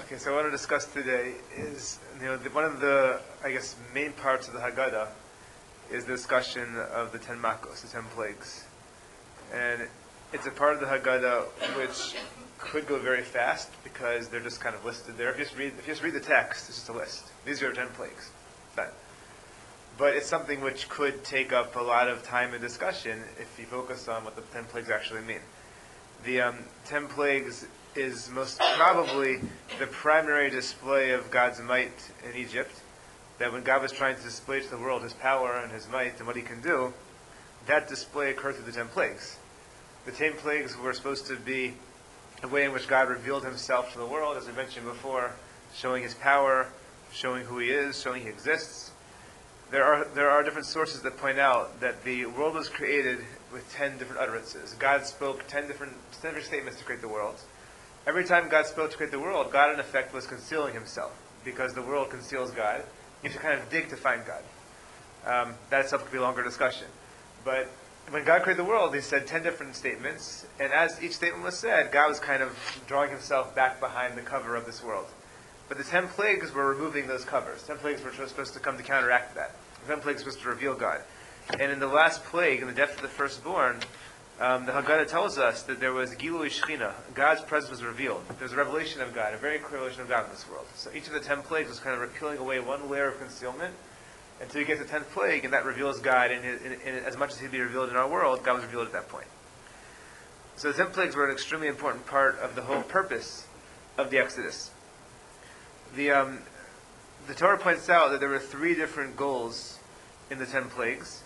Okay, so what I want to discuss today is, one of the, I guess, main parts of the Haggadah is the discussion of the 10 Makos, the 10 plagues. And it's a part of the Haggadah which could go very fast because they're just kind of listed there. If you just read the text, it's just a list. These are 10 plagues. Done. But it's something which could take up a lot of time and discussion if you focus on what the 10 plagues actually mean. The 10 plagues is most probably the primary display of God's might in Egypt. That when God was trying to display to the world His power and His might and what He can do, that display occurred through the 10 plagues. The 10 plagues were supposed to be a way in which God revealed Himself to the world, as I mentioned before, showing His power, showing who He is, showing He exists. There are different sources that point out that the world was created with 10 different utterances. God spoke 10 different statements to create the world. Every time God spoke to create the world, God in effect was concealing Himself, because the world conceals God. You have to kind of dig to find God. That itself could be a longer discussion. But when God created the world, He said 10 different statements, and as each statement was said, God was kind of drawing Himself back behind the cover of this world. But the 10 plagues were removing those covers. 10 plagues were supposed to come to counteract that. The 10 plagues were supposed to reveal God. And in the last plague, in the death of the firstborn, the Haggadah tells us that there was Gilui Shechina. God's presence was revealed. There's a revelation of God, a very clear revelation of God in this world. So each of the 10 plagues was kind of peeling away one layer of concealment until you get to the 10th plague, and that reveals God. And as much as He'd be revealed in our world, God was revealed at that point. So the 10 plagues were an extremely important part of the whole purpose of the Exodus. The Torah points out that there were 3 different goals in the 10 plagues.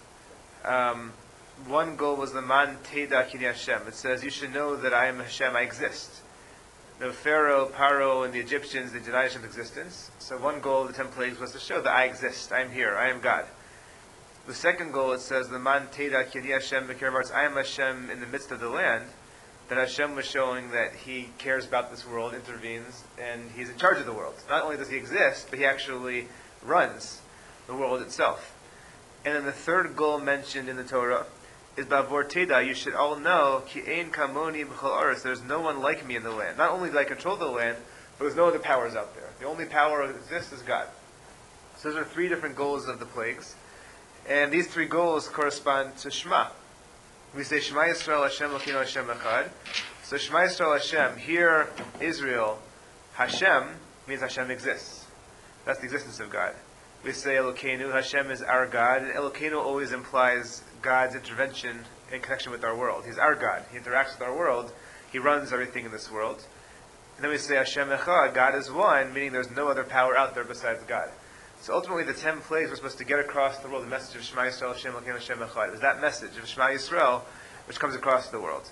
One goal was the Man Teda Kini Hashem. It says, you should know that I am Hashem, I exist. The Pharaoh, Paro, and the Egyptians, they denied Hashem's existence. So one goal of the 10 plagues was to show that I exist, I am here, I am God. The second goal, it says, the Man Teda Kini Hashem B'Kerav Haaretz, I am Hashem in the midst of the land. That Hashem was showing that He cares about this world, intervenes, and He's in charge of the world. Not only does He exist, but He actually runs the world itself. And then the third goal mentioned in the Torah is Bavor Teda. You should all know, Ki ein kamoni b'chol aretz. There's no one like me in the land. Not only do I control the land, but there's no other powers out there. The only power that exists is God. So those are 3 different goals of the plagues. And these 3 goals correspond to Shema. We say Shema Yisrael Hashem Elokeinu Hashem Echad. So Shema Yisrael Hashem, here Israel, Hashem means Hashem exists. That's the existence of God. We say Elokeinu, Hashem is our God, and Elokeinu always implies God's intervention in connection with our world. He's our God. He interacts with our world. He runs everything in this world. And then we say Hashem Echad, God is one, meaning there's no other power out there besides God. So ultimately the 10 plagues were supposed to get across the world the message of Shema Yisrael Hashem Elokeinu Hashem Echad. It was that message of Shema Yisrael which comes across the world.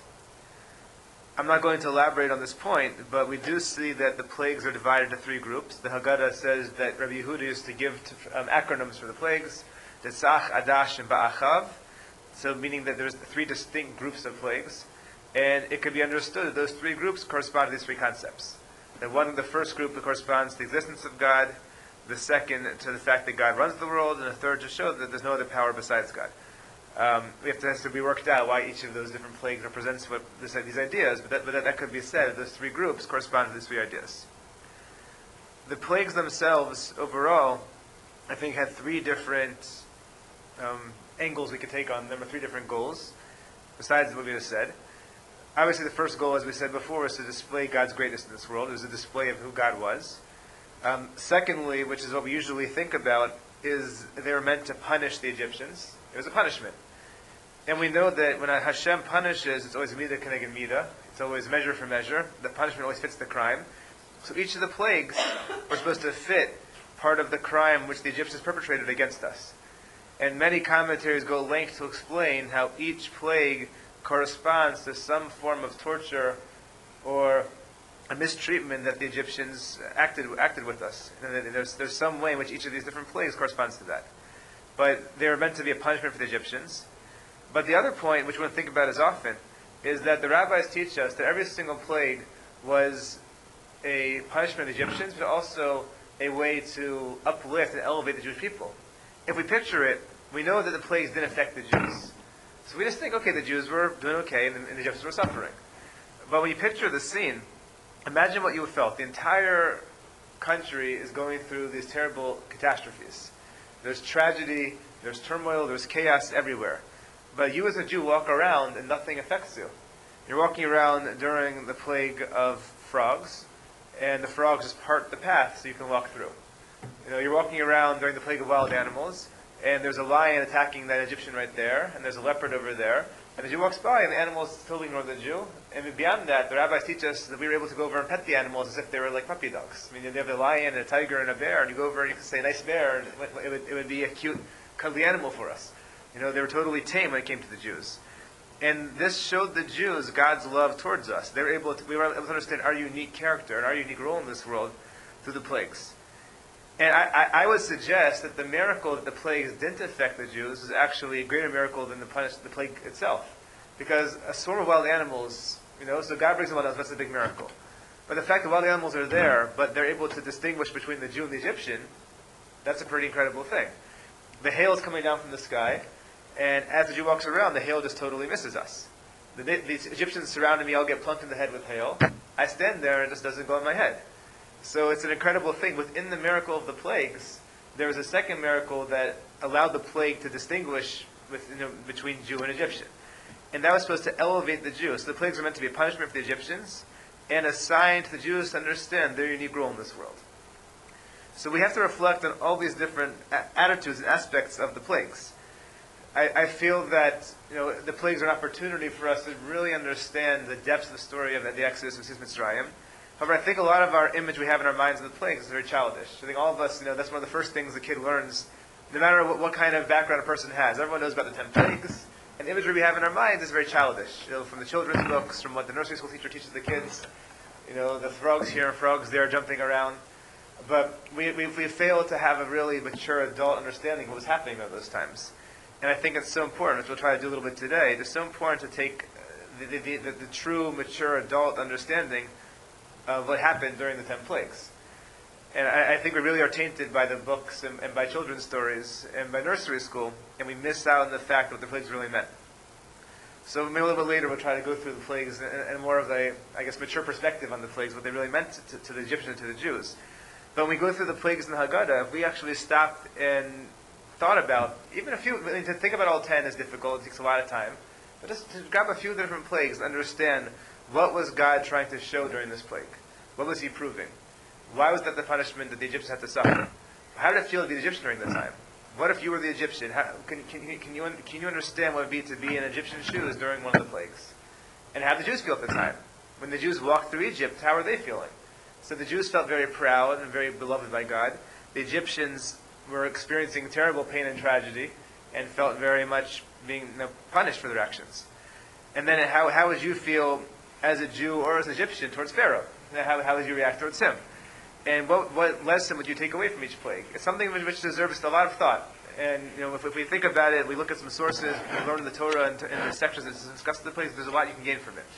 I'm not going to elaborate on this point, but we do see that the plagues are divided into 3 groups. The Haggadah says that Rabbi Yehuda used to give acronyms for the plagues, Tetzach, Adash, and Ba'achav. So meaning that there's 3 distinct groups of plagues. And it could be understood that those 3 groups correspond to these 3 concepts. The first group corresponds to the existence of God, the second to the fact that God runs the world, and the third to show that there's no other power besides God. It has to be worked out why each of those different plagues represents these ideas, but that could be said. Those 3 groups correspond to these 3 ideas. The plagues themselves, overall, I think had 3 different angles we could take on them, or 3 different goals, besides what we just said. Obviously, the first goal, as we said before, was to display God's greatness in this world. It was a display of who God was. Secondly, which is what we usually think about, is they were meant to punish the Egyptians. It was a punishment. And we know that when Hashem punishes, it's always midah keneged midah. It's always measure for measure. The punishment always fits the crime. So each of the plagues were supposed to fit part of the crime which the Egyptians perpetrated against us. And many commentaries go length to explain how each plague corresponds to some form of torture or a mistreatment that the Egyptians acted with us. And there's some way in which each of these different plagues corresponds to that. But they were meant to be a punishment for the Egyptians. But the other point, which we don't think about as often, is that the rabbis teach us that every single plague was a punishment of the Egyptians, but also a way to uplift and elevate the Jewish people. If we picture it, we know that the plagues didn't affect the Jews. So we just think, okay, the Jews were doing okay, and the Egyptians were suffering. But when you picture the scene, imagine what you felt. The entire country is going through these terrible catastrophes. There's tragedy, there's turmoil, there's chaos everywhere. But you as a Jew walk around and nothing affects you. You're walking around during the plague of frogs, and the frogs just part the path so you can walk through. You're walking around during the plague of wild animals, and there's a lion attacking that Egyptian right there, and there's a leopard over there, and the Jew walks by, and the animals totally ignore the Jew. And beyond that, the rabbis teach us that we were able to go over and pet the animals as if they were like puppy dogs. I mean, you have a lion, and a tiger, and a bear, and you go over and you can say, nice bear, and it would be a cute, cuddly animal for us. They were totally tame when it came to the Jews. And this showed the Jews God's love towards us. We were able to understand our unique character and our unique role in this world through the plagues. And I would suggest that the miracle that the plagues didn't affect the Jews is actually a greater miracle than the plague itself. Because a swarm of wild animals, so God brings them wild animals, that's a big miracle. But the fact that wild animals are there, but they're able to distinguish between the Jew and the Egyptian, that's a pretty incredible thing. The hail is coming down from the sky, and as the Jew walks around, the hail just totally misses us. The Egyptians surrounding me, I'll get plunked in the head with hail. I stand there and it just doesn't go in my head. So it's an incredible thing. Within the miracle of the plagues, there was a second miracle that allowed the plague to distinguish between Jew and Egyptian. And that was supposed to elevate the Jews. So the plagues were meant to be a punishment for the Egyptians and a sign to the Jews to understand their unique role in this world. So we have to reflect on all these different attitudes and aspects of the plagues. I feel that the plagues are an opportunity for us to really understand the depths of the story of the Exodus of Mitzrayim. However, I think a lot of our image we have in our minds of the plagues is very childish. I think all of us, that's one of the first things the kid learns, no matter what kind of background a person has. Everyone knows about the 10 plagues, and the imagery we have in our minds is very childish. From the children's books, from what the nursery school teacher teaches the kids, the frogs here and frogs there jumping around. But we fail to have a really mature adult understanding of what was happening at those times. And I think it's so important, which we'll try to do a little bit today, it's so important to take the true, mature adult understanding of what happened during the 10 plagues. And I think we really are tainted by the books and by children's stories and by nursery school, and we miss out on the fact of what the plagues really meant. So maybe a little bit later we'll try to go through the plagues and more of a, mature perspective on the plagues, what they really meant to the Egyptians and to the Jews. But when we go through the plagues in the Haggadah, if we actually stopped and thought about, even a few, to think about all 10 is difficult, it takes a lot of time, but just to grab a few different plagues and understand what was God trying to show during this plague. What was He proving? Why was that the punishment that the Egyptians had to suffer? How did it feel to be the Egyptian during that time? What if you were the Egyptian? Can you understand what it would be to be in Egyptian shoes during one of the plagues? And how did the Jews feel at the time? When the Jews walked through Egypt, how were they feeling? So the Jews felt very proud and very beloved by God. The Egyptians were experiencing terrible pain and tragedy and felt very much being punished for their actions. And then how would you feel as a Jew or as an Egyptian towards Pharaoh? How would you react towards him? And what lesson would you take away from each plague? It's something which deserves a lot of thought. And if we think about it, we look at some sources, we learn the Torah and the sections that discuss the plagues, there's a lot you can gain from it.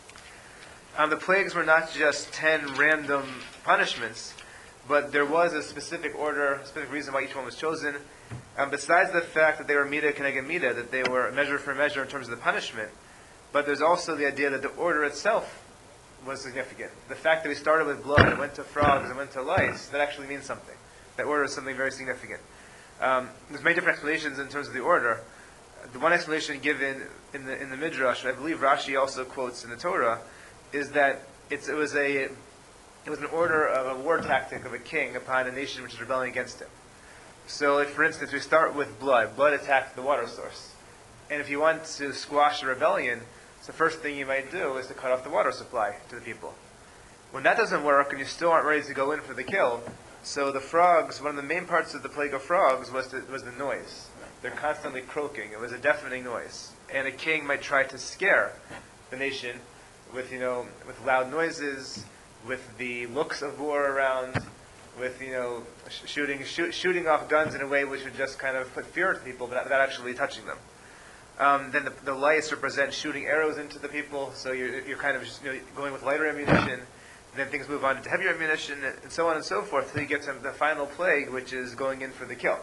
The plagues were not just 10 random punishments, but there was a specific order, a specific reason why each one was chosen. Besides the fact that they were midah keneged midah, that they were measure for measure in terms of the punishment, but there's also the idea that the order itself was significant. The fact that we started with blood and went to frogs and went to lice, that actually means something. That order is something very significant. There's many different explanations in terms of the order. The one explanation given in the Midrash, I believe Rashi also quotes in the Torah, is that it was an order of a war tactic of a king upon a nation which is rebelling against him. So, for instance, we start with blood. Blood attacked the water source. And if you want to squash a rebellion, the first thing you might do is to cut off the water supply to the people. When that doesn't work and you still aren't ready to go in for the kill, so the frogs, one of the main parts of the plague of frogs was the noise. They're constantly croaking. It was a deafening noise. And a king might try to scare the nation with loud noises, with the looks of war around, with shooting off guns in a way which would just kind of put fear into people without actually touching them. Then the lice represent shooting arrows into the people, so you're kind of just going with lighter ammunition. Then things move on into heavier ammunition, and so on and so forth, till you get to the final plague, which is going in for the kill.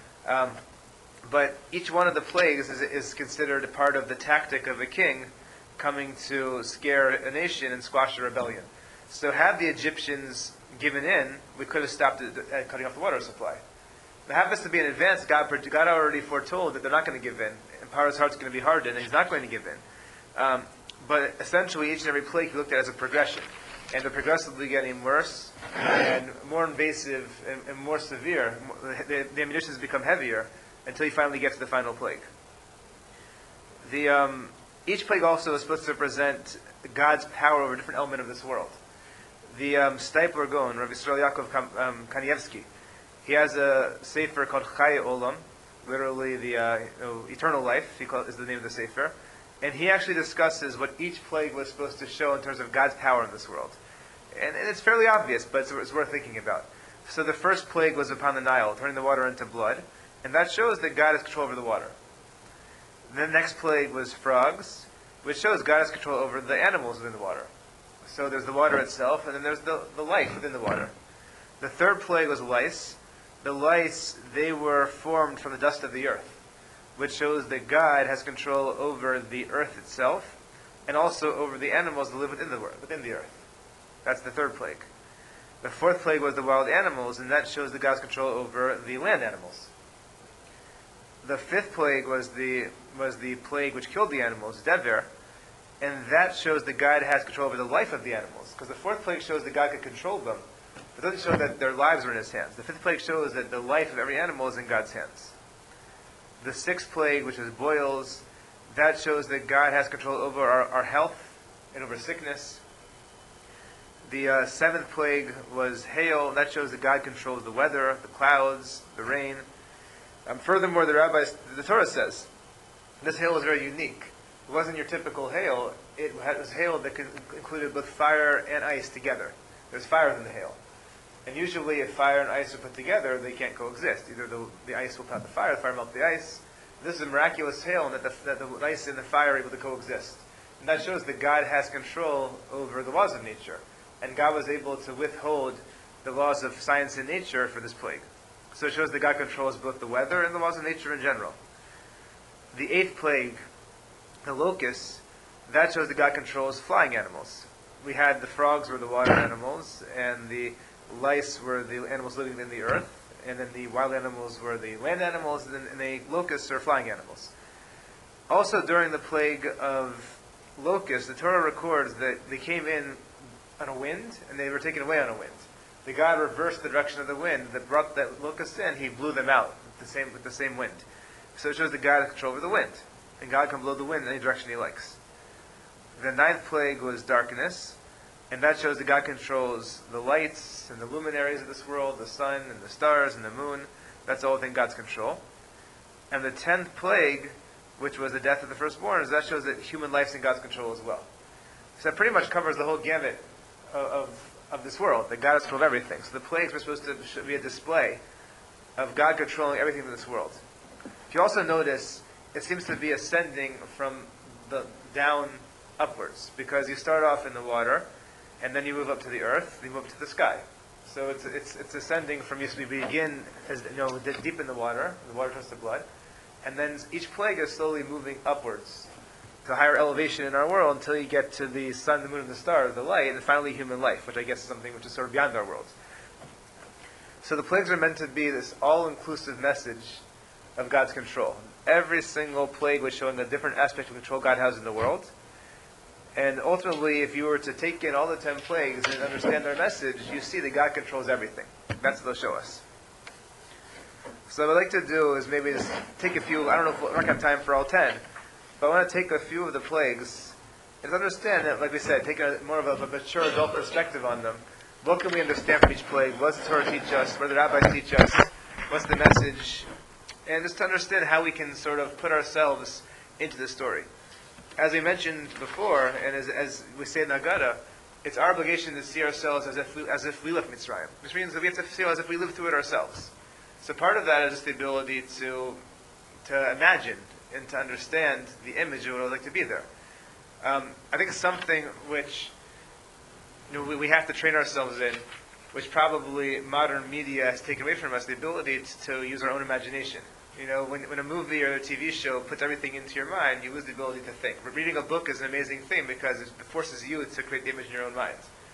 But each one of the plagues is considered a part of the tactic of a king coming to scare a nation and squash a rebellion. So had the Egyptians given in, we could have stopped at cutting off the water supply. It happens to be in advance, God already foretold that they're not going to give in, and Paro's heart's going to be hardened, and he's not going to give in. But essentially, each and every plague he looked at as a progression, and they're progressively getting worse and more invasive and more severe. The ammunitions become heavier until you finally get to the final plague. Each plague also is supposed to represent God's power over a different element of this world. The Steipler Gaon, Rabbi Yisrael Yaakov Kanievsky, he has a sefer called Chai Olam, literally the eternal life, is the name of the sefer, and he actually discusses what each plague was supposed to show in terms of God's power in this world. And it's fairly obvious, but it's worth thinking about. So the first plague was upon the Nile, turning the water into blood, and that shows that God has control over the water. The next plague was frogs, which shows God has control over the animals within the water. So there's the water itself, and then there's the life within the water. The third plague was lice. The lice, they were formed from the dust of the earth, which shows that God has control over the earth itself, and also over the animals that live within the earth. That's the third plague. The fourth plague was the wild animals, and that shows that God's control over the land animals. The fifth plague was the plague which killed the animals, Dever, and that shows that God has control over the life of the animals. Because the fourth plague shows that God could control them, but it doesn't show that their lives were in his hands. The fifth plague shows that the life of every animal is in God's hands. The sixth plague, which is boils, that shows that God has control over our health and over sickness. The seventh plague was hail. That shows that God controls the weather, the clouds, the rain. Furthermore, the Torah says, this hail was very unique. It wasn't your typical hail. It was hail that included both fire and ice together. There's fire in the hail. And usually if fire and ice are put together, they can't coexist. Either the ice will melt the fire melt the ice. This is a miraculous hail, and that the ice and the fire are able to coexist. And that shows that God has control over the laws of nature. And God was able to withhold the laws of science and nature for this plague. So it shows that God controls both the weather and the laws of nature in general. The eighth plague, the locusts, that shows that God controls flying animals. We had the frogs were the water animals, and the lice were the animals living in the earth, and then the wild animals were the land animals, and the locusts are flying animals. Also during the plague of locusts, the Torah records that they came in on a wind, and they were taken away on a wind. The God reversed the direction of the wind that brought that locust in. He blew them out with the same wind. So it shows that God has control over the wind, and God can blow the wind in any direction He likes. The ninth plague was darkness, and that shows that God controls the lights and the luminaries of this world, the sun and the stars and the moon. That's all within God's control. And the 10th plague, which was the death of the firstborn, that shows that human life's in God's control as well. So that pretty much covers the whole gamut of this world, that God has control of everything. So the plagues were supposed to be a display of God controlling everything in this world. If you also notice, it seems to be ascending from the down upwards, because you start off in the water, and then you move up to the earth, you move up to the sky. So it's ascending from, we begin as deep in the water turns to blood, and then each plague is slowly moving upwards to higher elevation in our world until you get to the sun, the moon, and the stars, the light, and finally human life, which I guess is something which is sort of beyond our world. So the plagues are meant to be this all-inclusive message of God's control. Every single plague was showing a different aspect of control God has in the world. And ultimately, if you were to take in all the 10 plagues and understand their message, you see that God controls everything. That's what they'll show us. So what I'd like to do is maybe just take a few, I don't know if we're not going to have time for all 10, but I want to take a few of the plagues and understand that, like we said, take more of a mature adult perspective on them. What can we understand from each plague? What does the Torah teach us? What do the rabbis teach us? What's the message? And just to understand how we can sort of put ourselves into the story. As we mentioned before, and as we say in the Haggadah, it's our obligation to see ourselves as if we left Mitzrayim, which means that we have to feel as if we lived through it ourselves. So part of that is just the ability to imagine and to understand the image of what it would like to be there. I think it's something which we have to train ourselves in, which probably modern media has taken away from us, the ability to use our own imagination. When a movie or a TV show puts everything into your mind, you lose the ability to think. But reading a book is an amazing thing because it forces you to create the image in your own mind.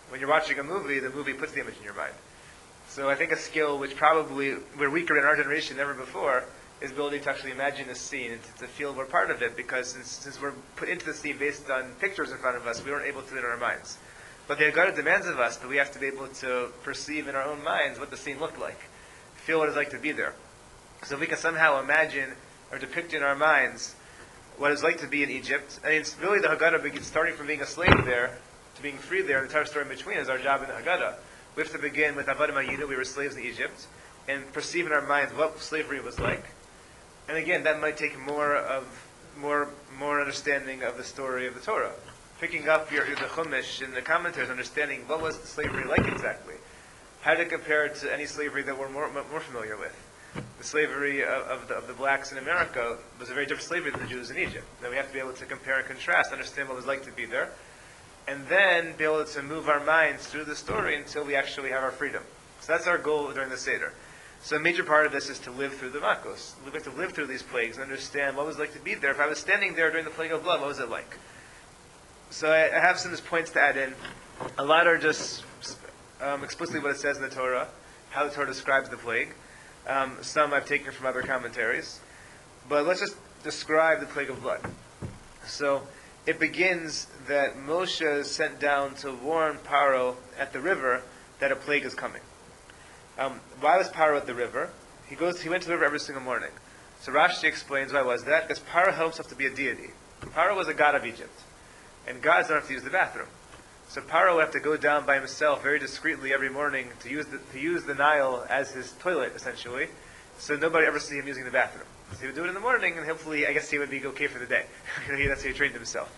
When you're watching a movie, the movie puts the image in your mind. So I think a skill which probably we're weaker in our generation than ever before is the ability to actually imagine a scene and to feel we're part of it, because since we're put into the scene based on pictures in front of us, we weren't able to do it in our minds. But the Haggadah demands of us that we have to be able to perceive in our own minds what the scene looked like, feel what it's like to be there. So if we can somehow imagine or depict in our minds what it's like to be in Egypt, I mean, it's really the Haggadah begins starting from being a slave there to being free there. The entire story in between is our job in the Haggadah. We have to begin with Avodah Mayinu, we were slaves in Egypt, and perceive in our minds what slavery was like. And again, that might take more understanding of the story of the Torah. Picking up the Chumash and the commentaries, understanding what was slavery like exactly. How did it compare to any slavery that we're more familiar with? The slavery of the blacks in America was a very different slavery than the Jews in Egypt. Then we have to be able to compare and contrast, understand what it was like to be there, and then be able to move our minds through the story until we actually have our freedom. So that's our goal during the Seder. So a major part of this is to live through the Makos. We have to live through these plagues and understand what it was like to be there. If I was standing there during the plague of blood, what was it like? So I have some points to add in. A lot are just explicitly what it says in the Torah, how the Torah describes the plague. Some I've taken from other commentaries. But let's just describe the plague of blood. So it begins that Moshe is sent down to warn Paro at the river that a plague is coming. Why was Paro at the river? He went to the river every single morning. So Rashi explains why was that? Because Paro held himself to be a deity. Paro was a god of Egypt. And gods don't have to use the bathroom. So Paro would have to go down by himself very discreetly every morning to use the Nile as his toilet, essentially, so nobody ever see him using the bathroom. So he would do it in the morning, and hopefully, I guess he would be okay for the day. That's how he trained himself.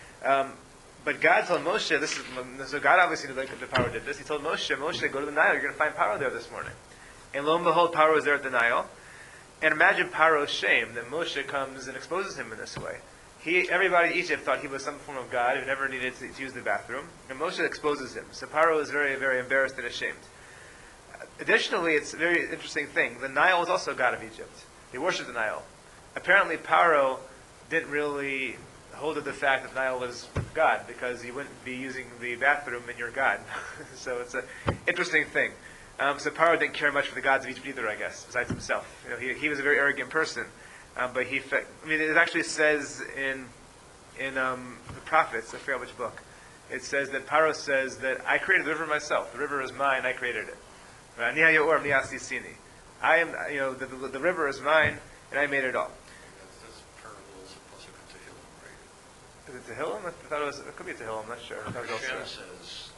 But God told Moshe, so God obviously knew that Paro did this. He told Moshe, go to the Nile, you're going to find Paro there this morning. And lo and behold, Paro was there at the Nile. And imagine Paro's shame that Moshe comes and exposes him in this way. Everybody in Egypt thought he was some form of God who never needed to use the bathroom. And Moshe exposes him. So Paro is very, very embarrassed and ashamed. Additionally, it's a very interesting thing. The Nile was also a god of Egypt. They worshipped the Nile. Apparently, Paro didn't really hold to the fact that the Nile was God, because you wouldn't be using the bathroom in your God. So it's an interesting thing. So Paro didn't care much for the gods of Egypt either, I guess, besides himself. He was a very arrogant person. But it actually says in the prophets, I forget which book, it says that Paro says that I created the river myself. The river is mine, I created it. I am, the river is mine, and I made it all. That's parallels of Pasuk in Tehillim, right? Is it Tehillim? I thought it could be Tehillim, I'm not sure. I thought it was Hashem also, says,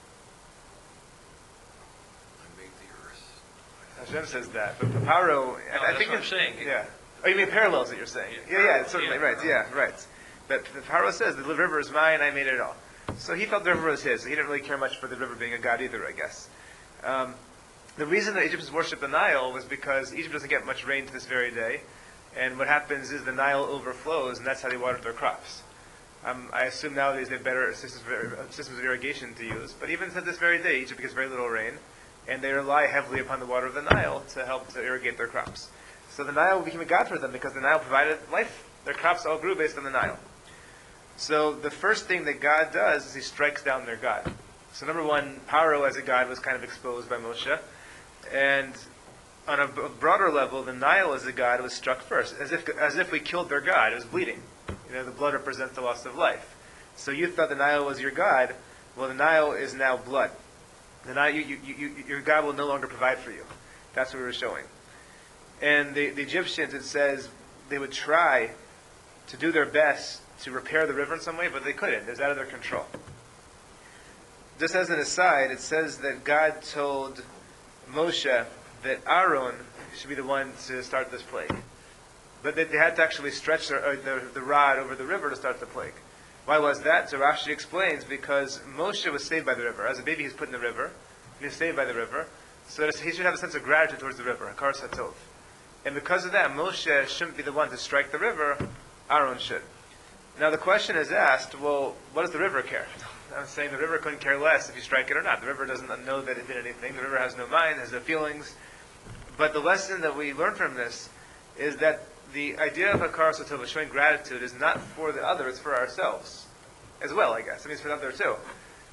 I made the earth. Hashem says that, but Paro, I think what I'm saying. Yeah. Oh, you mean parallels that you're saying? Yeah, certainly, right, right. But the Paro says, the river is mine, I made it all. So he felt the river was his, so he didn't really care much for the river being a god either, I guess. The reason that Egyptians worship the Nile was because Egypt doesn't get much rain to this very day, and what happens is the Nile overflows, and that's how they water their crops. I assume nowadays they have better systems of irrigation to use, but even to this very day, Egypt gets very little rain, and they rely heavily upon the water of the Nile to help to irrigate their crops. So the Nile became a god for them because the Nile provided life. Their crops all grew based on the Nile. So the first thing that God does is he strikes down their god. So number one, Paro as a god was kind of exposed by Moshe. And on a broader level, the Nile as a god was struck first, as if we killed their god. It was bleeding. The blood represents the loss of life. So you thought the Nile was your god. Well, the Nile is now blood. The Nile, your god will no longer provide for you. That's what we were showing. And the Egyptians, it says, they would try to do their best to repair the river in some way, but they couldn't. It was out of their control. Just as an aside, it says that God told Moshe that Aaron should be the one to start this plague. But they had to actually stretch the rod over the river to start the plague. Why was that? So Rashi explains, because Moshe was saved by the river. As a baby, he's put in the river. He was saved by the river. So he should have a sense of gratitude towards the river, Hakar Satov. And because of that, Moshe shouldn't be the one to strike the river, Aaron should. Now the question is asked, well, what does the river care? I'm saying the river couldn't care less if you strike it or not. The river doesn't know that it did anything. The river has no mind, has no feelings. But the lesson that we learn from this is that the idea of Hakar Satova, showing gratitude, is not for the other, it's for ourselves as well, I guess. I mean, it's for the other too.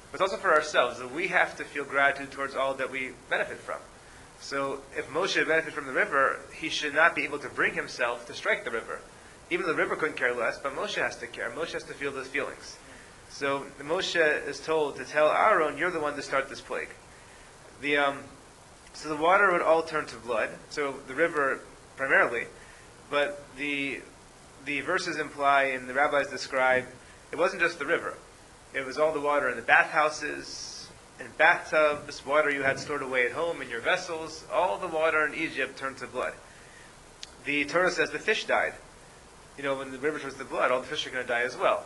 but it's also for ourselves, that we have to feel gratitude towards all that we benefit from. So if Moshe benefited from the river, he should not be able to bring himself to strike the river. Even the river couldn't care less, but Moshe has to care. Moshe has to feel those feelings. So Moshe is told to tell Aaron, you're the one to start this plague. So the water would all turn to blood, so the river primarily, but the verses imply and the rabbis describe, it wasn't just the river. It was all the water in the bathhouses, in bathtubs, water you had stored away at home in your vessels. All the water in Egypt turned to blood. The Torah says the fish died. When the river turns to blood, all the fish are going to die as well.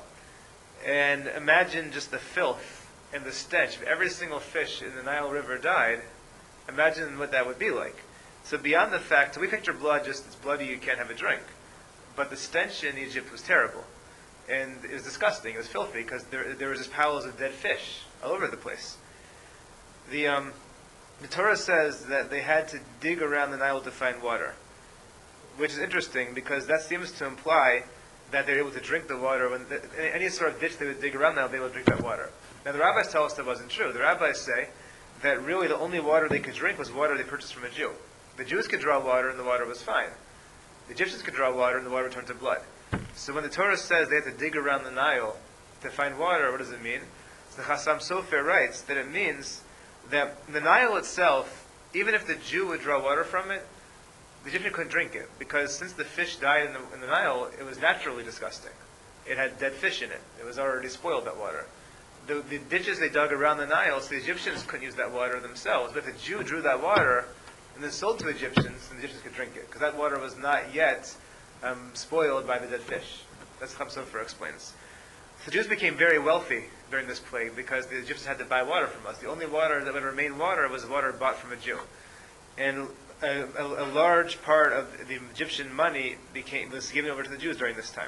And imagine just the filth and the stench. If every single fish in the Nile River died, imagine what that would be like. So beyond the fact, we picture blood just it's bloody, you can't have a drink. But the stench in Egypt was terrible. And it was disgusting. It was filthy because there was just piles of dead fish all over the place. The Torah says that they had to dig around the Nile to find water, which is interesting because that seems to imply that they're able to drink the water. Any sort of ditch they would dig around now, they would drink that water. Now the rabbis tell us that wasn't true. The rabbis say that really the only water they could drink was water they purchased from a Jew. The Jews could draw water and the water was fine. The Egyptians could draw water and the water turned to blood. So when the Torah says they had to dig around the Nile to find water, what does it mean? So the Chassam Sofer writes that it means that the Nile itself, even if the Jew would draw water from it, the Egyptian couldn't drink it, because since the fish died in the Nile, it was naturally disgusting. It had dead fish in it. It was already spoiled, that water. The ditches they dug around the Nile, so the Egyptians couldn't use that water themselves. But if a Jew drew that water and then sold to Egyptians, then the Egyptians could drink it, because that water was not yet spoiled by the dead fish. That's what Chaim Sofer explains. So Jews became very wealthy during this plague because the Egyptians had to buy water from us. The only water that would remain water was water bought from a Jew. And a large part of the Egyptian money was given over to the Jews during this time.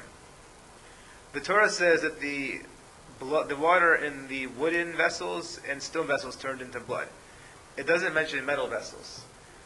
The Torah says that the water in the wooden vessels and stone vessels turned into blood. It doesn't mention metal vessels.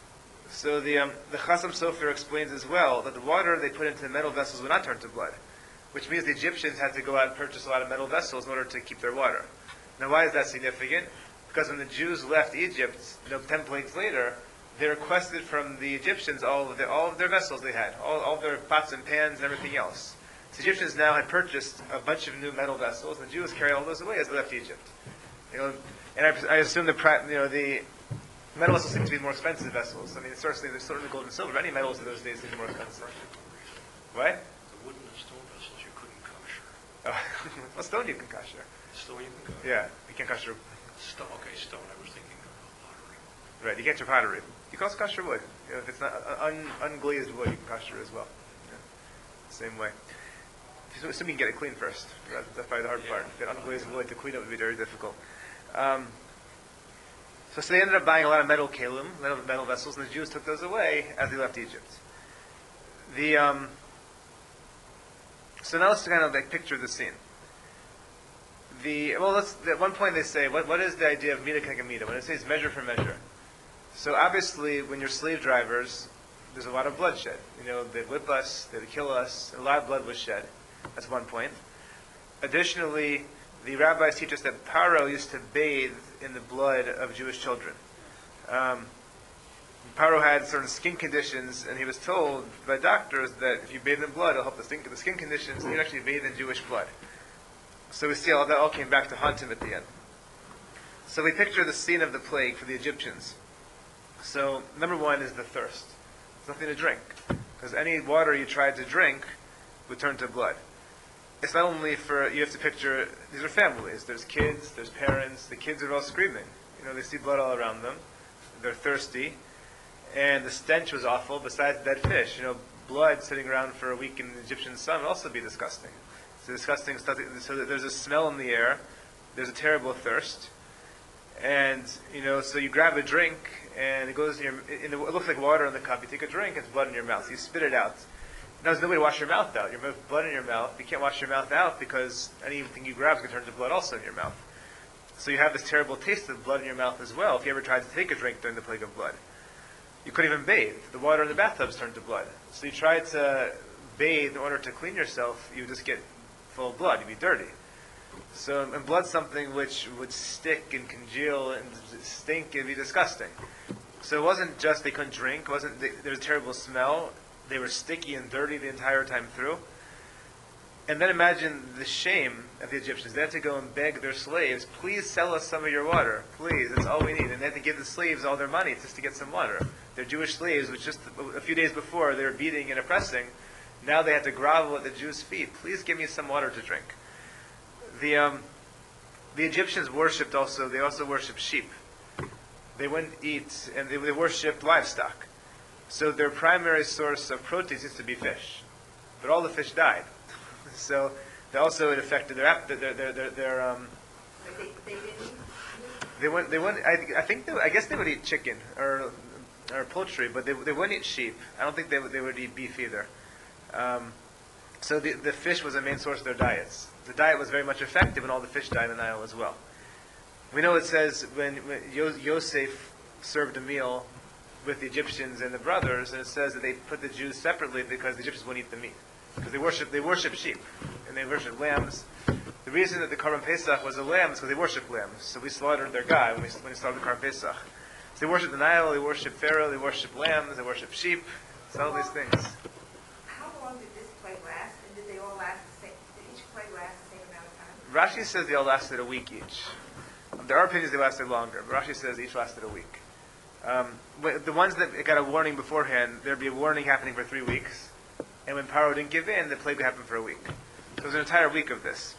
So the Chassam Sofer explains as well that the water they put into metal vessels would not turn to blood, which means the Egyptians had to go out and purchase a lot of metal vessels in order to keep their water. Now why is that significant? Because when the Jews left Egypt, 10 plagues later, they requested from the Egyptians all of their vessels they had, all of their pots and pans and everything else. So the Egyptians now had purchased a bunch of new metal vessels, and the Jews carried all those away as they left Egypt. And I assume the metal vessels seem to be more expensive vessels. I mean, certainly gold and silver. Any metals in those days seem more expensive. What? The wooden and stone vessels you couldn't kosher. Oh, well, stone you can kosher. Stone you can kosher? Yeah, you can't kosher. Stone, okay, stone. I was thinking of pottery. Right, you can't your pottery. You can also kosher wood. If it's not unglazed wood, you can kosher as well. Yeah. Same way. Assuming you can get it clean first. That's probably the hard part. Get unglazed wood to clean up would be very difficult. So they ended up buying a lot of metal kalim, metal vessels, and the Jews took those away as they left Egypt. So now let's kind of picture the scene. At one point they say, what is the idea of mida kega mida? When it says measure for measure. So obviously, when you're slave drivers, there's a lot of bloodshed. They'd whip us, they'd kill us, and a lot of blood was shed. That's one point. Additionally, the rabbis teach us that Paro used to bathe in the blood of Jewish children. Paro had certain skin conditions, and he was told by doctors that if you bathe in blood, it'll help the skin conditions, and he'd actually bathe in Jewish blood. So we see that all came back to haunt him at the end. So we picture the scene of the plague for the Egyptians. So number one is the thirst. There's nothing to drink, because any water you tried to drink would turn to blood. It's not only you have to picture, these are families. There's kids, there's parents. The kids are all screaming. They see blood all around them. They're thirsty. And the stench was awful, besides dead fish. Blood sitting around for a week in the Egyptian sun would also be disgusting. It's disgusting stuff. So there's a smell in the air. There's a terrible thirst. And, so you grab a drink, and it goes it looks like water in the cup. You take a drink, it's blood in your mouth. You spit it out. Now, there's no way to wash your mouth out. You have blood in your mouth. You can't wash your mouth out because anything you grab is going to turn to blood also in your mouth. So you have this terrible taste of blood in your mouth as well if you ever tried to take a drink during the plague of blood. You couldn't even bathe. The water in the bathtubs turned to blood. So you tried to bathe in order to clean yourself, you would just get full of blood. You'd be dirty. So, and blood's something which would stick and congeal and stink and be disgusting. So it wasn't just they couldn't drink, there was a terrible smell, they were sticky and dirty the entire time through. And then imagine the shame of the Egyptians. They had to go and beg their slaves, please sell us some of your water. Please, that's all we need. And they had to give the slaves all their money just to get some water. Their Jewish slaves, which just a few days before they were beating and oppressing, now they had to grovel at the Jews' feet. Please give me some water to drink. The Egyptians worshipped also, they also worshipped sheep. They wouldn't eat, and they worshipped livestock. So their primary source of protein used to be fish. But all the fish died. So it affected their But they didn't. I think I guess they would eat chicken or poultry, but they wouldn't eat sheep. I don't think they would eat beef either. So the fish was the main source of their diets. The diet was very much affected when all the fish died in the Nile as well. We know it says when Yosef served a meal with the Egyptians and the brothers, and it says that they put the Jews separately because the Egyptians wouldn't eat the meat. Because they worship sheep, and they worship lambs. The reason that the Korban Pesach was a lamb is because they worship lambs. So we slaughtered their guy when we slaughtered the Korban Pesach. So they worship the Nile, they worship Pharaoh, they worship lambs, they worship sheep. It's all these things. How long did this plague last, and did they all last the same? Did each plague last the same amount of time? Rashi says they all lasted a week each. There are opinions they lasted longer, but Rashi says each lasted a week. But the ones that got a warning beforehand, there'd be a warning happening for 3 weeks. And when Paro didn't give in, the plague would happen for a week. So it was an entire week of this.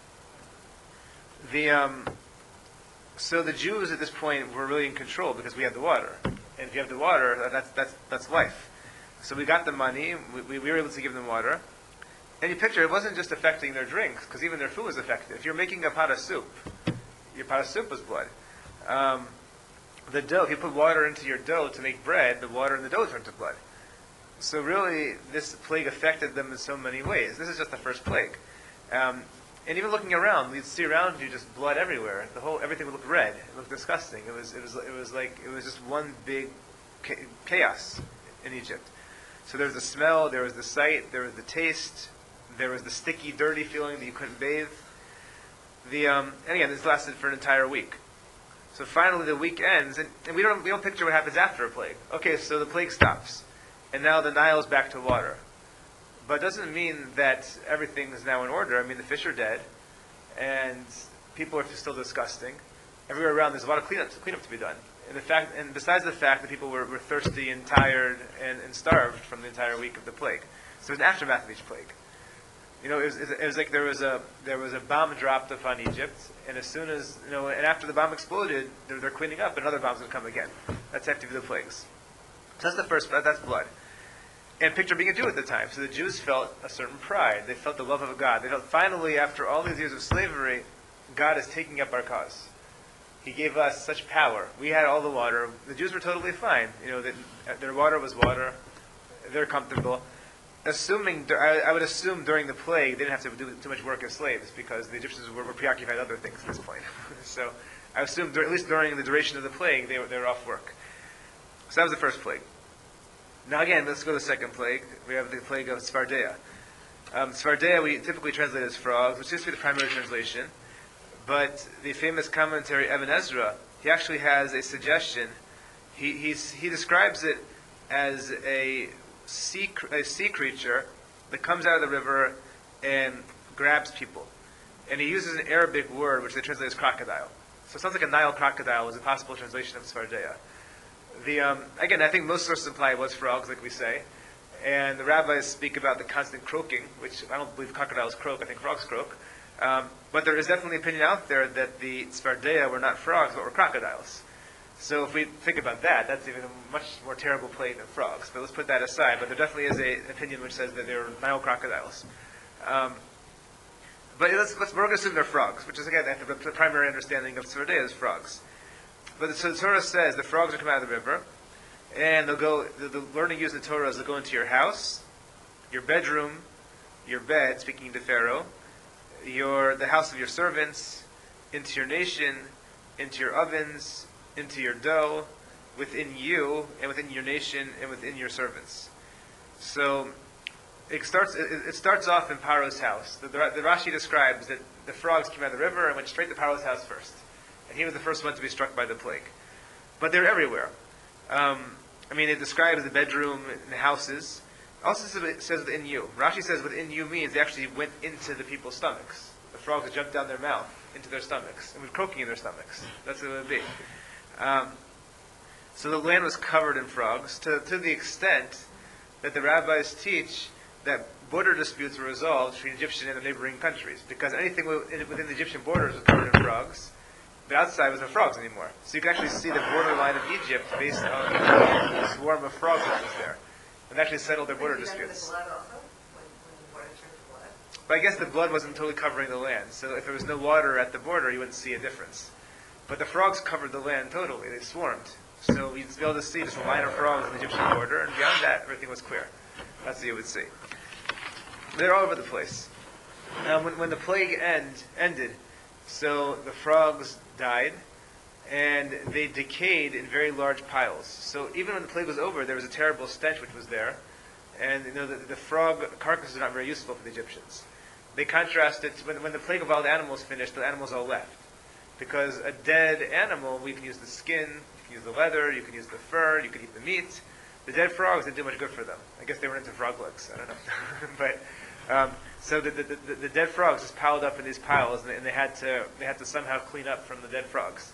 So the Jews at this point were really in control because we had the water. And if you have the water, that's life. So we got the money, we were able to give them water. And you picture, it wasn't just affecting their drinks, because even their food was affected. If you're making a pot of soup, your pot of soup was blood. The dough, if you put water into your dough to make bread, the water in the dough turned to blood. So really, this plague affected them in so many ways. This is just the first plague. And even looking around, you'd see around you just blood everywhere. Everything would look red. It looked disgusting. It was just one big chaos in Egypt. So there was the smell, there was the sight, there was the taste, there was the sticky, dirty feeling that you couldn't bathe. And again, this lasted for an entire week. So finally, the week ends, and we don't picture what happens after a plague. Okay, so the plague stops. And now the Nile is back to water. But it doesn't mean that everything is now in order. I mean, the fish are dead, and people are still disgusting. Everywhere around, there's a lot of cleanup to be done. And besides the fact that people were thirsty and tired and starved from the entire week of the plague. So there's an aftermath of each plague. It was like there was a bomb dropped upon Egypt, and as soon as and after the bomb exploded, they're cleaning up, and another bomb's going to come again. That's active the plagues. So that's the first. That's blood. And picture being a Jew at the time. So the Jews felt a certain pride. They felt the love of God. They felt finally, after all these years of slavery, God is taking up our cause. He gave us such power. We had all the water. The Jews were totally fine. Their water was water. They're comfortable. I would assume during the plague they didn't have to do too much work as slaves because the Egyptians were preoccupied with other things at this point. So I assume at least during the duration of the plague they were off work. So that was the first plague. Now again, let's go to the second plague. We have the plague of Tzfardea. Tzfardea we typically translate as frogs, which seems to be the primary translation. But the famous commentary Ibn Ezra, he actually has a suggestion. He describes it as a sea creature that comes out of the river and grabs people. And he uses an Arabic word which they translate as crocodile. So it sounds like a Nile crocodile is a possible translation of Tzfardea. Again, I think most sources imply it was frogs, like we say. And the rabbis speak about the constant croaking, which I don't believe crocodiles croak, I think frogs croak. But there is definitely opinion out there that the Tzfardea were not frogs, but were crocodiles. So if we think about that, that's even a much more terrible plague than frogs. But let's put that aside. But there definitely is an opinion which says that they were Nile crocodiles. But we're going to assume they're frogs, which is, again, the primary understanding of Tzfardea is frogs. But the Torah says the frogs will come out of the river, and they'll go. The learning used in the Torah is they'll go into your house, your bedroom, your bed, speaking to Pharaoh, the house of your servants, into your nation, into your ovens, into your dough, within you, and within your nation, and within your servants. So it starts off in Paro's house. The Rashi describes that the frogs came out of the river and went straight to Paro's house first, and he was the first one to be struck by the plague. But they're everywhere. It describes the bedroom and the houses. Also says within you. Rashi says within you means they actually went into the people's stomachs. The frogs would jump down their mouth into their stomachs and were croaking in their stomachs. That's what it would be. So the land was covered in frogs to the extent that the rabbis teach that border disputes were resolved between Egyptian and the neighboring countries, because anything within the Egyptian borders was covered in frogs, but outside was no frogs anymore. So you can actually see the borderline of Egypt based on the swarm of frogs that was there, and actually settled their border disputes. Blood also? When the water turned to blood? But I guess the blood wasn't totally covering the land, so if there was no water at the border, you wouldn't see a difference. But the frogs covered the land totally; they swarmed. So you'd be able to see just a line of frogs on the Egyptian border, and beyond that, everything was clear. That's what you would see. They're all over the place. When the plague ended, so the frogs died, and they decayed in very large piles. So even when the plague was over, there was a terrible stench which was there, and the frog carcasses are not very useful for the Egyptians. They contrasted when the plague of wild animals finished, the animals all left, because a dead animal, we can use the skin, you can use the leather, you can use the fur, you can eat the meat. The dead frogs didn't do much good for them. I guess they were into frog legs. I don't know, but so the dead frogs just piled up in these piles, and they had to somehow clean up from the dead frogs.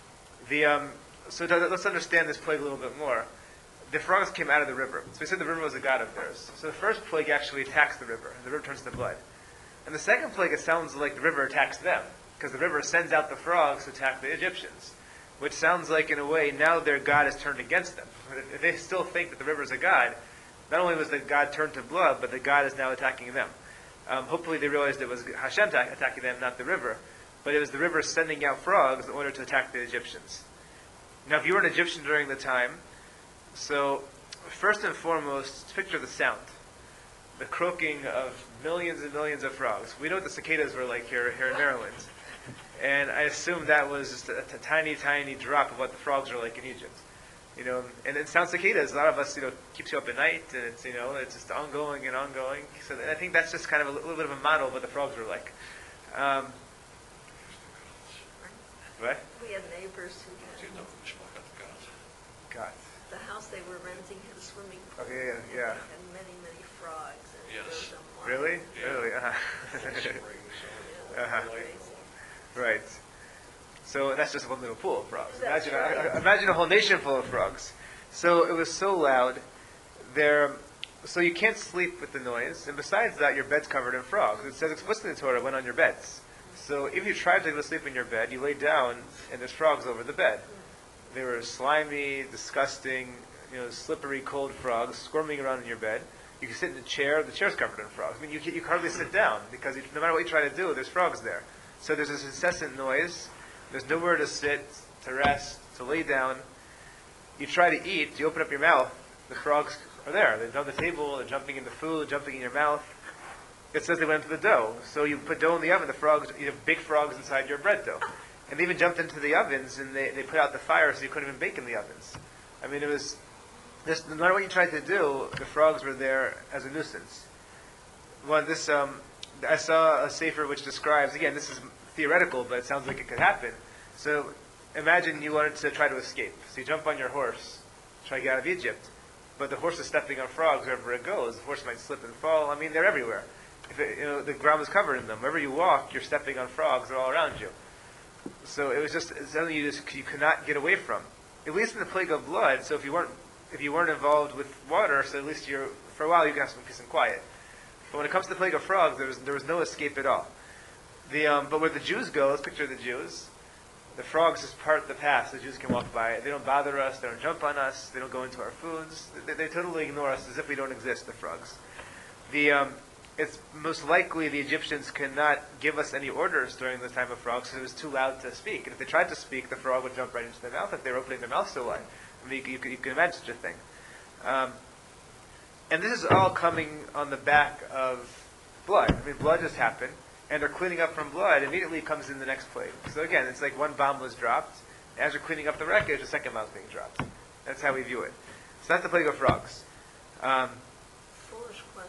Let's understand this plague a little bit more. The frogs came out of the river. So we said the river was a god of theirs. So the first plague actually attacks the river, and the river turns to blood. And the second plague, it sounds like the river attacks them, because the river sends out the frogs to attack the Egyptians, which sounds like, in a way, now their god is turned against them. If they still think that the river is a god, not only was the god turned to blood, but the god is now attacking them. Hopefully they realized it was Hashem attacking them, not the river. But it was the river sending out frogs in order to attack the Egyptians. Now, if you were an Egyptian during the time, so first and foremost, picture the sound. The croaking of millions and millions of frogs. We know what the cicadas were like here in Maryland. And I assume that was just a tiny, tiny drop of what the frogs are like in Egypt. And it sounds cicadas. A lot of us, keeps you up at night, and it's just ongoing and ongoing. So I think that's just kind of a little bit of a model of what the frogs were like. What? We had neighbors who God. the house they were renting had a swimming pool. Okay, yeah. And they had many, many frogs. And Yes. there was a Really? Yeah. Really? Yeah, Uh-huh. crazy. Right. So that's just one little pool of frogs. That's right. Imagine a whole nation full of frogs. So it was so loud. So you can't sleep with the noise. And besides that, your bed's covered in frogs. It says explicitly in the Torah, went on your beds. So if you tried to go to sleep in your bed, you lay down and there's frogs over the bed. They were slimy, disgusting, slippery, cold frogs squirming around in your bed. You can sit in a chair. The chair's covered in frogs. You can hardly sit down because no matter what you try to do, there's frogs there. So there's this incessant noise. There's nowhere to sit, to rest, to lay down. You try to eat. You open up your mouth. The frogs are there. They're on the table. They're jumping in the food, jumping in your mouth. It says they went into the dough. So you put dough in the oven. The frogs, you have big frogs inside your bread dough. And they even jumped into the ovens, and they put out the fire so you couldn't even bake in the ovens. It was just, no matter what you tried to do, the frogs were there as a nuisance. I saw a sefer which describes, again, this is theoretical, but it sounds like it could happen. So imagine you wanted to try to escape. So you jump on your horse, try to get out of Egypt, but the horse is stepping on frogs wherever it goes. The horse might slip and fall. They're everywhere. If the ground is covered in them. Wherever you walk, you're stepping on frogs. They're all around you. So it was just something you could not get away from. At least in the plague of blood. So if you weren't involved with water, so at least for a while you could have some peace and quiet. But when it comes to the plague of frogs, there was no escape at all. But where the Jews go, let's picture the Jews. The frogs is part of the path. The Jews can walk by it. They don't bother us. They don't jump on us. They don't go into our foods. They totally ignore us as if we don't exist. The frogs. It's most likely the Egyptians cannot give us any orders during the time of frogs because it was too loud to speak. And if they tried to speak, the frog would jump right into their mouth if they were opening their mouth so wide. You can imagine such a thing. And this is all coming on the back of blood. Blood just happened, and they're cleaning up from blood. Immediately comes in the next plague. So again, it's like one bomb was dropped. As you're cleaning up the wreckage, the second bomb's being dropped. That's how we view it. So that's the plague of frogs. Foolish question.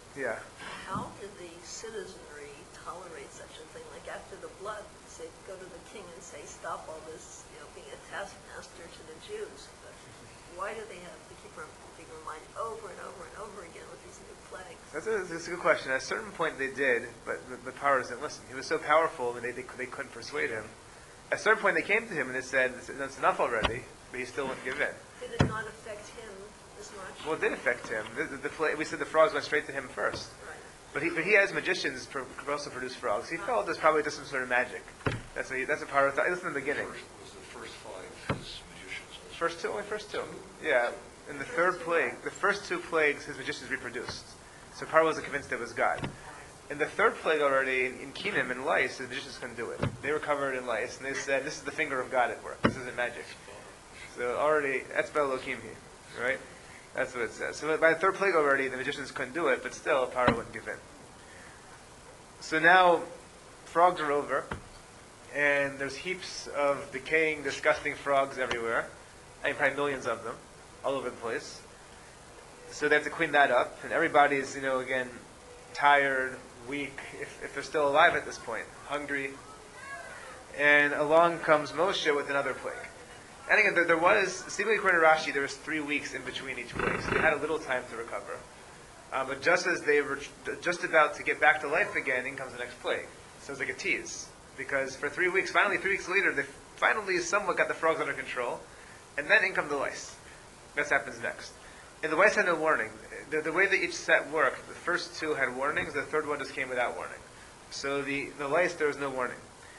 Yeah. How did the citizenry tolerate such a thing? Like after the blood, say, go to the king and say, stop all this, being a taskmaster to the Jews. But why do they have to keep being reminded over and over and over again with these new plagues? That's a good question. At a certain point they did, but the powers didn't listen. He was so powerful that they couldn't persuade him. At a certain point they came to him and they said, that's enough already, but he still wouldn't give in. Did it not affect him as much? Well, it did affect him. We said the frogs went straight to him first. Right. But he as magicians also produce frogs. He felt there's probably just some sort of magic. That's a part of it. Listen in the beginning. Was the first 5 his magicians also? Only first two. Yeah. In the third plague, the first 2 plagues, his magicians reproduced. So Paro wasn't convinced it was God. In the third plague already, in Kenem, in lice, the magicians couldn't do it. They were covered in lice, and they said, this is the finger of God at work. This isn't magic. So already, that's Belokimi, right? That's what it says. So by the third plague already, the magicians couldn't do it, but still, Paro wouldn't give in. So now, frogs are over, and there's heaps of decaying, disgusting frogs everywhere. I mean, probably millions of them, all over the place. So they have to clean that up, and everybody's, again, tired, weak, if they're still alive at this point, hungry. And along comes Moshe with another plague. And again, there was, seemingly according to Rashi, there was 3 weeks in between each plague, so they had a little time to recover. But just as they were just about to get back to life again, in comes the next plague. So it's like a tease. Because for 3 weeks, finally 3 weeks later, they finally somewhat got the frogs under control, and then in come the lice. That happens next. And the lice had no warning. The way that each set worked, the first 2 had warnings, the third one just came without warning. So the lice, there was no warning.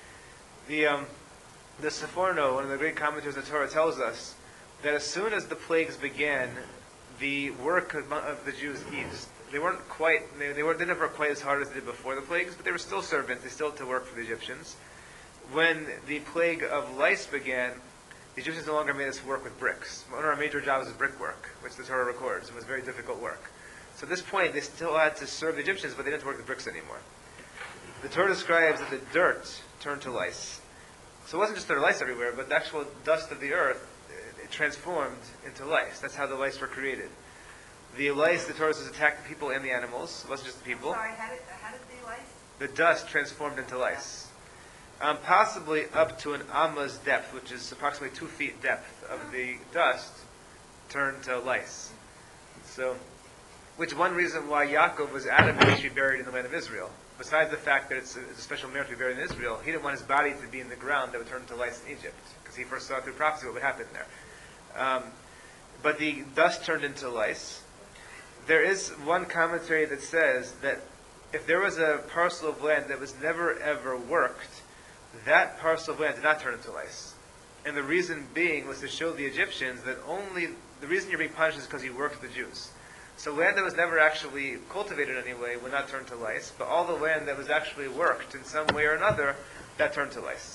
The Seforno, one of the great commentators of the Torah, tells us that as soon as the plagues began, the work of the Jews eased. They weren't quite, they didn't work quite as hard as they did before the plagues, but they were still servants. They still had to work for the Egyptians. When the plague of lice began, the Egyptians no longer made us work with bricks. One of our major jobs was brickwork, which the Torah records. It was very difficult work. So at this point, they still had to serve the Egyptians, but they didn't work with bricks anymore. The Torah describes that the dirt turned to lice. So it wasn't just there were lice everywhere, but the actual dust of the earth, it transformed into lice. That's how the lice were created. The lice, the Torah says, attacked the people and the animals. It wasn't just the people. Sorry, how did the lice? The dust transformed into lice. Possibly up to an amma's depth, which is approximately 2 feet depth of the dust, turned to lice. So, which one reason why Yaakov was adamant he should be buried in the land of Israel. Besides the fact that it's a special merit to be buried in Israel, he didn't want his body to be in the ground that would turn into lice in Egypt, because he first saw through prophecy what would happen there. But the dust turned into lice. There is one commentary that says that if there was a parcel of land that was never ever worked, that parcel of land did not turn into lice. And the reason being was to show the Egyptians that only the reason you're being punished is because you worked the Jews. So land that was never actually cultivated in any way would not turn to lice, but all the land that was actually worked in some way or another, that turned to lice.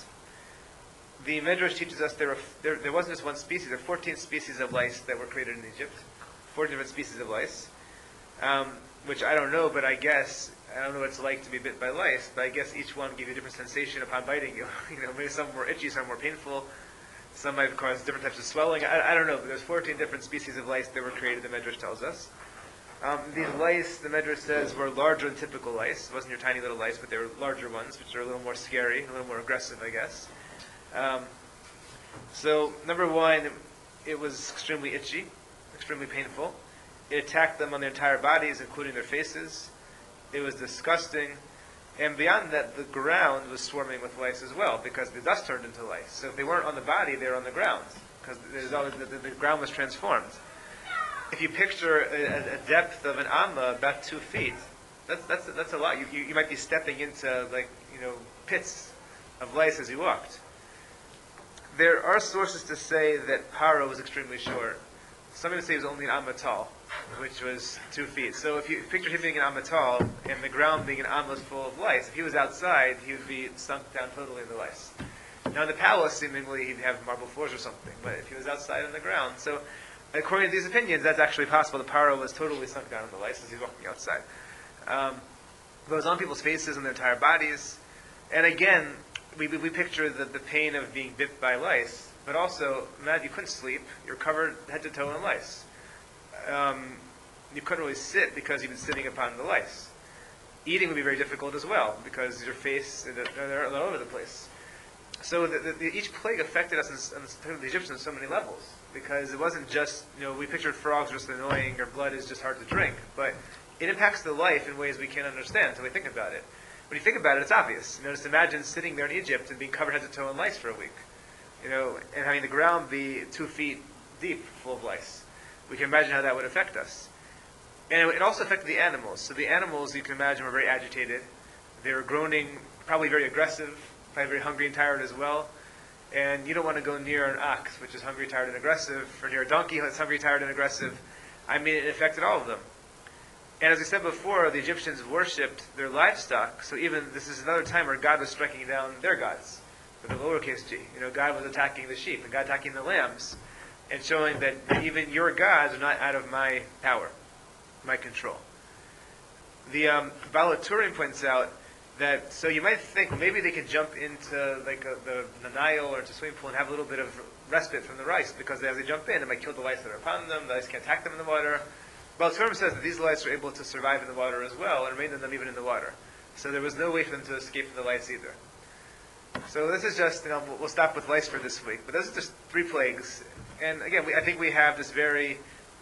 The Midrash teaches us there wasn't just one species, there were 14 species of lice that were created in Egypt. 4 different species of lice. Which I don't know, but I don't know what it's like to be bit by lice, but I guess each one gave you a different sensation upon biting you. Maybe some were itchy, some were painful, some might cause different types of swelling. I don't know, but there's 14 different species of lice that were created, the Midrash tells us. These lice, the Midrash says, were larger than typical lice. It wasn't your tiny little lice, but they were larger ones, which are a little more scary, a little more aggressive, I guess. So, number 1, it was extremely itchy, extremely painful. It attacked them on their entire bodies, including their faces. It was disgusting. And beyond that, the ground was swarming with lice as well, because the dust turned into lice. So if they weren't on the body, they were on the ground, because the ground was transformed. If you picture a depth of an amma, about 2 feet, that's a lot. You might be stepping into, pits of lice as you walked. There are sources to say that Paro was extremely short. Some even say he was only an amma tall, which was 2 feet. So if you picture him being an amma tall and the ground being an amma full of lice, if he was outside, he would be sunk down totally in the lice. Now in the palace, seemingly, he'd have marble floors or something, but if he was outside on the ground. So according to these opinions, that's actually possible. The Paro was totally sunk down in the lice as he's walking outside. But it was on people's faces and their entire bodies. And again, we picture the pain of being bit by lice, but also, imagine you couldn't sleep, you're covered head to toe in lice. you couldn't really sit because you've been sitting upon the lice. Eating would be very difficult as well because your face, they're all over the place. So each plague affected us, and the Egyptians, on so many levels, because it wasn't just, we pictured frogs just annoying or blood is just hard to drink, but it impacts the life in ways we can't understand until we think about it. When you think about it, it's obvious. Just imagine sitting there in Egypt and being covered head to toe in lice for a week, and having the ground be 2 feet deep full of lice. We can imagine how that would affect us. And it also affected the animals. So the animals, you can imagine, were very agitated. They were groaning, probably very aggressive, probably very hungry and tired as well. And you don't want to go near an ox, which is hungry, tired, and aggressive, or near a donkey that's hungry, tired, and aggressive. I mean, it affected all of them. And as we said before, the Egyptians worshipped their livestock. So even this is another time where God was striking down their gods with a lowercase g. God was attacking the sheep and God attacking the lambs, and showing that even your gods are not out of my power, my control. The Baal HaTurim points out that, so you might think, well, maybe they could jump into the Nile or into a swimming pool and have a little bit of respite from the lice, because as they jump in, it might kill the lice that are upon them. The lice can't attack them in the water. Baal HaTurim says that these lice are able to survive in the water as well and remain in them even in the water. So there was no way for them to escape from the lice either. So this is just, we'll stop with lice for this week. But those are just 3 plagues. And again, I think we have this very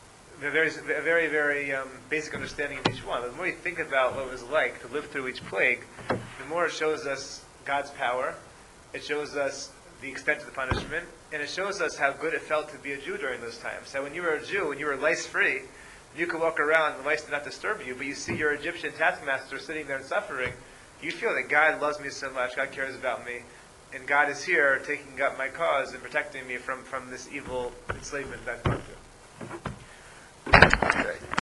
basic understanding of each one. But the more you think about what it was like to live through each plague, the more it shows us God's power. It shows us the extent of the punishment. And it shows us how good it felt to be a Jew during those times. So when you were a Jew, when you were lice-free, you could walk around and the lice did not disturb you, but you see your Egyptian taskmaster sitting there and suffering, you feel that God loves me so much, God cares about me, and God is here taking up my cause and protecting me from this evil enslavement that I've gone through.